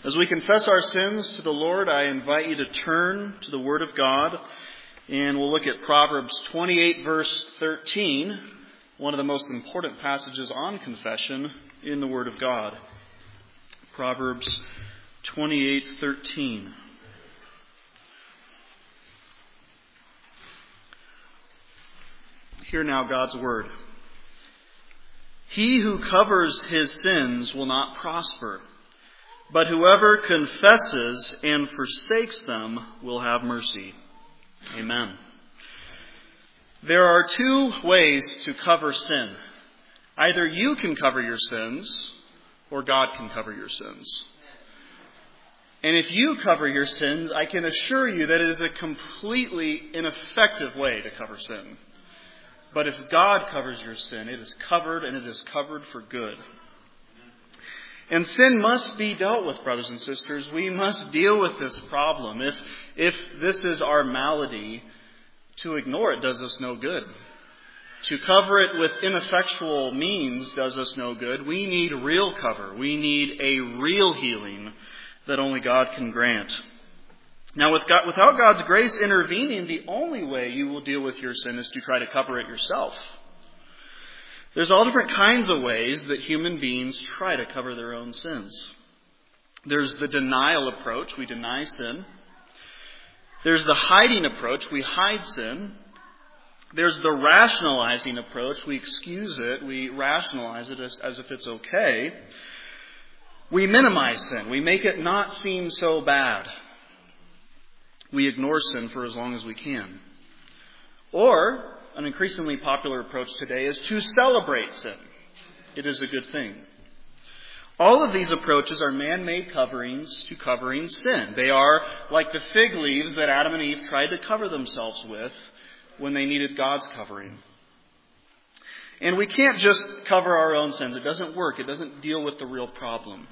As we confess our sins to the Lord, I invite you to turn to the Word of God, and we'll look at Proverbs 28, verse 13, one of the most important passages on confession in the Word of God. Proverbs 28:13. Hear now God's Word. He who covers his sins will not prosper, but whoever confesses and forsakes them will have mercy. Amen. There are two ways to cover sin. Either you can cover your sins, or God can cover your sins. And if you cover your sins, I can assure you that it is a completely ineffective way to cover sin. But if God covers your sin, it is covered, and it is covered for good. And sin must be dealt with, brothers and sisters. We must deal with this problem. If this is our malady, to ignore it does us no good. To cover it with ineffectual means does us no good. We need real cover. We need a real healing that only God can grant. Now, without God's grace intervening, the only way you will deal with your sin is to try to cover it yourself. There's all different kinds of ways that human beings try to cover their own sins. There's the denial approach. We deny sin. There's the hiding approach. We hide sin. There's the rationalizing approach. We excuse it. We rationalize it as if it's okay. We minimize sin. We make it not seem so bad. We ignore sin for as long as we can. Or, an increasingly popular approach today is to celebrate sin. It is a good thing. All of these approaches are man-made coverings to covering sin. They are like the fig leaves that Adam and Eve tried to cover themselves with when they needed God's covering. And we can't just cover our own sins. It doesn't work. It doesn't deal with the real problem.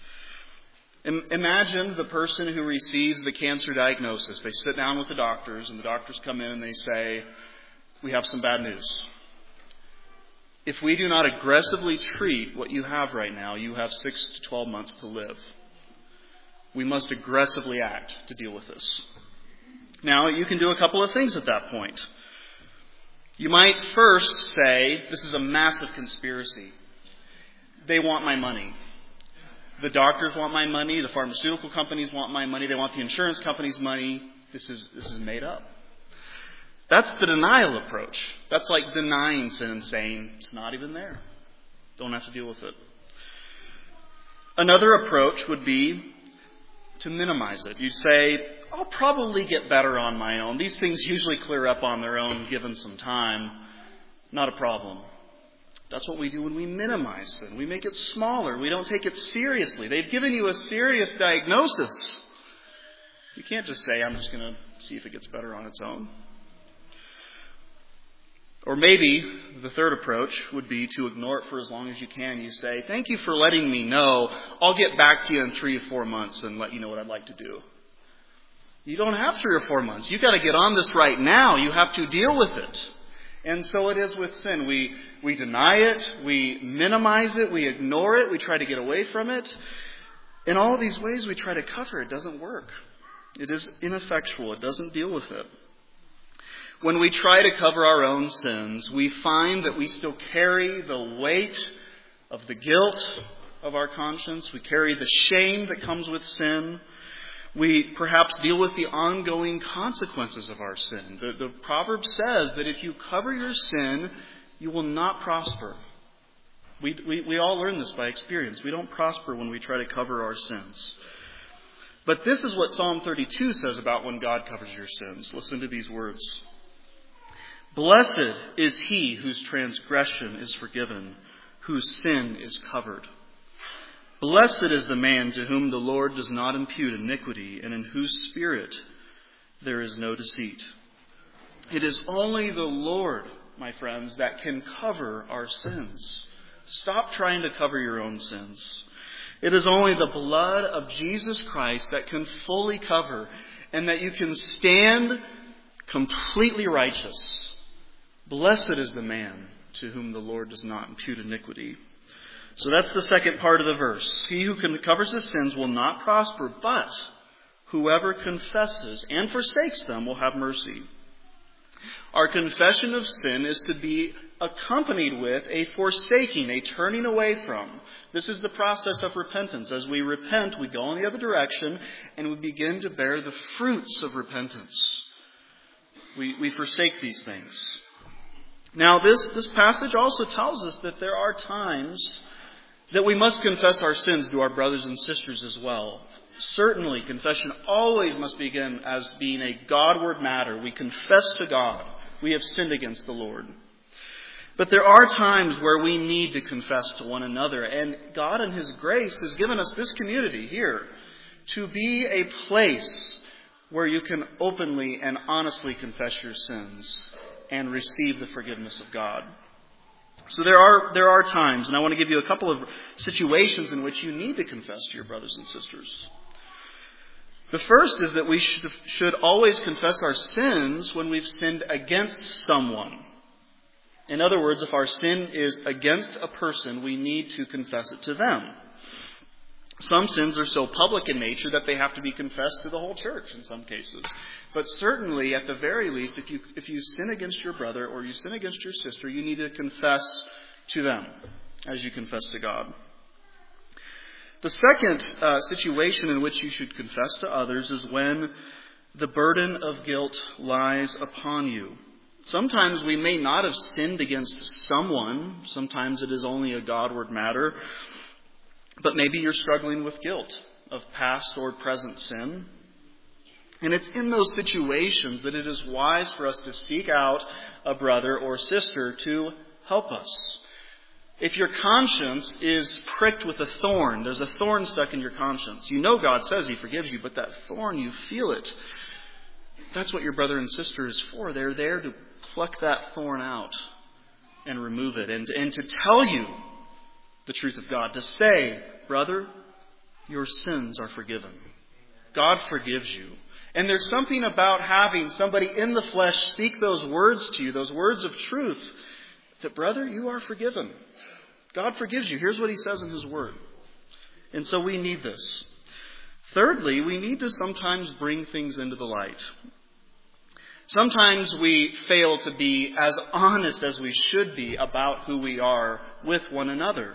Imagine the person who receives the cancer diagnosis. They sit down with the doctors, and the doctors come in and they say, "We have some bad news. If we do not aggressively treat what you have right now, you have 6 to 12 months to live. We must aggressively act to deal with this." Now, you can do a couple of things at that point. You might first say, "This is a massive conspiracy. They want my money. The doctors want my money. The pharmaceutical companies want my money. They want the insurance companies' money. This is made up." That's the denial approach. That's like denying sin and saying, "It's not even there. Don't have to deal with it." Another approach would be to minimize it. You say, "I'll probably get better on my own. These things usually clear up on their own given some time. Not a problem." That's what we do when we minimize sin. We make it smaller. We don't take it seriously. They've given you a serious diagnosis. You can't just say, "I'm just going to see if it gets better on its own." Or maybe the third approach would be to ignore it for as long as you can. You say, "Thank you for letting me know. I'll get back to you in 3 or 4 months and let you know what I'd like to do." You don't have 3 or 4 months. You've got to get on this right now. You have to deal with it. And so it is with sin. We deny it. We minimize it. We ignore it. We try to get away from it. In all these ways, we try to cover it. It doesn't work. It is ineffectual. It doesn't deal with it. When we try to cover our own sins, we find that we still carry the weight of the guilt of our conscience. We carry the shame that comes with sin. We perhaps deal with the ongoing consequences of our sin. The proverb says that if you cover your sin, you will not prosper. We all learn this by experience. We don't prosper when we try to cover our sins. But this is what Psalm 32 says about when God covers your sins. Listen to these words. "Blessed is he whose transgression is forgiven, whose sin is covered. Blessed is the man to whom the Lord does not impute iniquity, and in whose spirit there is no deceit." It is only the Lord, my friends, that can cover our sins. Stop trying to cover your own sins. It is only the blood of Jesus Christ that can fully cover, and that you can stand completely righteous. Blessed is the man to whom the Lord does not impute iniquity. So that's the second part of the verse. He who covers his sins will not prosper, but whoever confesses and forsakes them will have mercy. Our confession of sin is to be accompanied with a forsaking, a turning away from. This is the process of repentance. As we repent, we go in the other direction and we begin to bear the fruits of repentance. We forsake these things. Now, this passage also tells us that there are times that we must confess our sins to our brothers and sisters as well. Certainly, confession always must begin as being a Godward matter. We confess to God. We have sinned against the Lord. But there are times where we need to confess to one another. And God in His grace has given us this community here to be a place where you can openly and honestly confess your sins and receive the forgiveness of God. So there are times, and I want to give you a couple of situations in which you need to confess to your brothers and sisters. The first is that we should always confess our sins when we've sinned against someone. In other words, if our sin is against a person, we need to confess it to them. Some sins are so public in nature that they have to be confessed to the whole church in some cases. But certainly, at the very least, if you sin against your brother or you sin against your sister, you need to confess to them as you confess to God. The second situation in which you should confess to others is when the burden of guilt lies upon you. Sometimes we may not have sinned against someone. Sometimes it is only a Godward matter. But maybe you're struggling with guilt of past or present sin. And it's in those situations that it is wise for us to seek out a brother or sister to help us. If your conscience is pricked with a thorn, there's a thorn stuck in your conscience. You know God says He forgives you, but that thorn, you feel it. That's what your brother and sister is for. They're there to pluck that thorn out and remove it and to tell you the truth of God. To say, brother, your sins are forgiven. God forgives you. And there's something about having somebody in the flesh speak those words to you, those words of truth, that, brother, you are forgiven. God forgives you. Here's what He says in His Word. And so we need this. Thirdly, we need to sometimes bring things into the light. Sometimes we fail to be as honest as we should be about who we are with one another.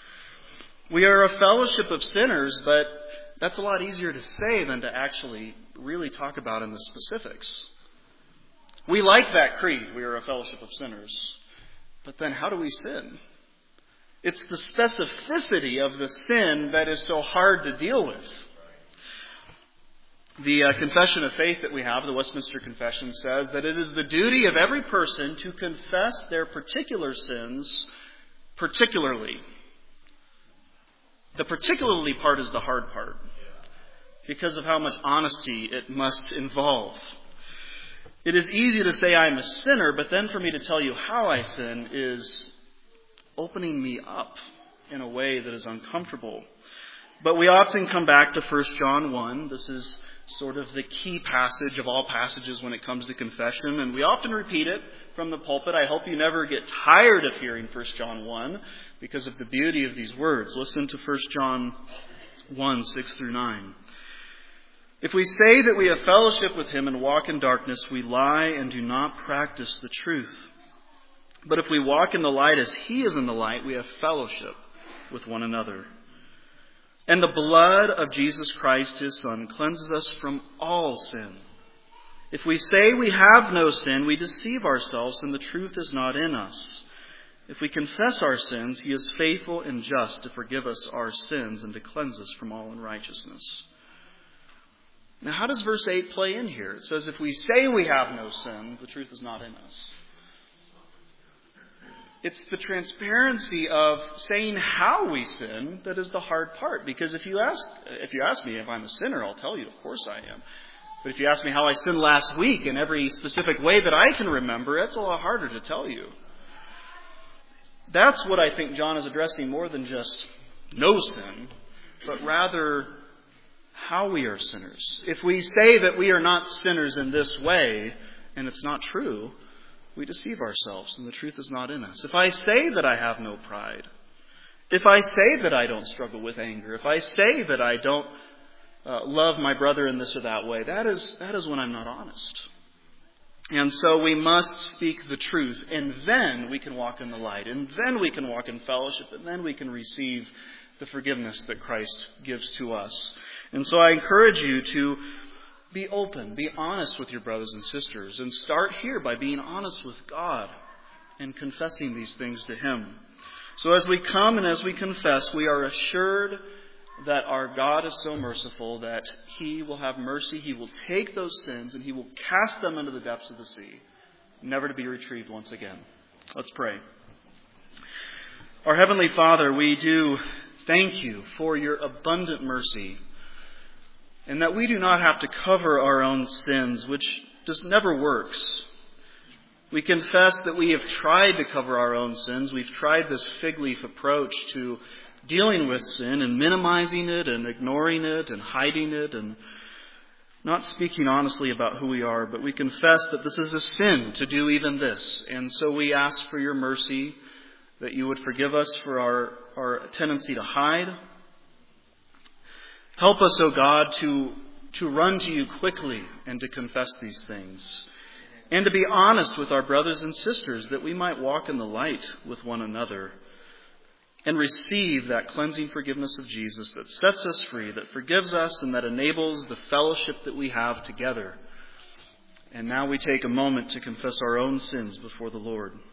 We are a fellowship of sinners, but that's a lot easier to say than to actually really talk about in the specifics. We like that creed, we are a fellowship of sinners. But then how do we sin? It's the specificity of the sin that is so hard to deal with. The Confession of Faith that we have, the Westminster Confession, says that it is the duty of every person to confess their particular sins particularly. The particularly part is the hard part because of how much honesty it must involve. It is easy to say I'm a sinner, but then for me to tell you how I sin is opening me up in a way that is uncomfortable. But we often come back to 1 John 1. This is sort of the key passage of all passages when it comes to confession, and we often repeat it from the pulpit. I hope you never get tired of hearing 1 John 1 because of the beauty of these words. Listen to 1 John 1, 6 through 9. If we say that we have fellowship with Him and walk in darkness, we lie and do not practice the truth. But if we walk in the light as He is in the light, we have fellowship with one another. And the blood of Jesus Christ, His Son, cleanses us from all sin. If we say we have no sin, we deceive ourselves and the truth is not in us. If we confess our sins, He is faithful and just to forgive us our sins and to cleanse us from all unrighteousness. Now, how does verse 8 play in here? It says, if we say we have no sin, the truth is not in us. It's the transparency of saying how we sin that is the hard part. Because if you ask me if I'm a sinner, I'll tell you, of course I am. But if you ask me how I sinned last week in every specific way that I can remember, that's a lot harder to tell you. That's what I think John is addressing more than just no sin, but rather how we are sinners. If we say that we are not sinners in this way, and it's not true, we deceive ourselves and the truth is not in us. If I say that I have no pride If I say that I don't struggle with anger, if I say that I don't love my brother in this or that way, that is when I'm not honest. And so we must speak the truth, and then we can walk in the light, and then we can walk in fellowship, and then we can receive the forgiveness that Christ gives to us. And so I encourage you to be open, be honest with your brothers and sisters, and start here by being honest with God and confessing these things to Him. So as we come and as we confess, we are assured that our God is so merciful that He will have mercy. He will take those sins and He will cast them into the depths of the sea, never to be retrieved once again. Let's pray. Our Heavenly Father, we do thank You for Your abundant mercy, and that we do not have to cover our own sins, which just never works. We confess that we have tried to cover our own sins. We've tried this fig leaf approach to dealing with sin and minimizing it and ignoring it and hiding it and not speaking honestly about who we are. But we confess that this is a sin to do even this. And so we ask for Your mercy, that You would forgive us for our tendency to hide. Help us, O God, to run to You quickly and to confess these things. And to be honest with our brothers and sisters, that we might walk in the light with one another and receive that cleansing forgiveness of Jesus that sets us free, that forgives us, and that enables the fellowship that we have together. And now we take a moment to confess our own sins before the Lord.